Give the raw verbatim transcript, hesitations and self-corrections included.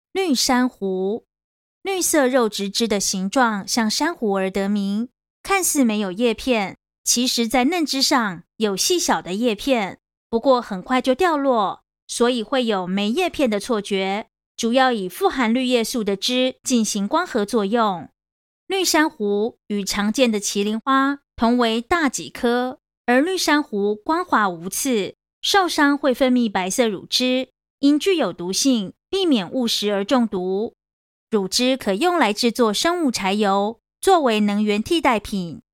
绿珊瑚，绿色肉质枝的形状像珊瑚而得名，看似没有叶片，其实在嫩枝上有细小的叶片，不过很快就掉落，所以会有没叶片的错觉，主要以富含绿叶素的枝进行光合作用。绿珊瑚与常见的麒麟花同为大戟科，而绿珊瑚光滑无刺，受伤会分泌白色乳汁，因具有毒性，避免误食而中毒。乳汁可用来制作生物柴油，作为能源替代品。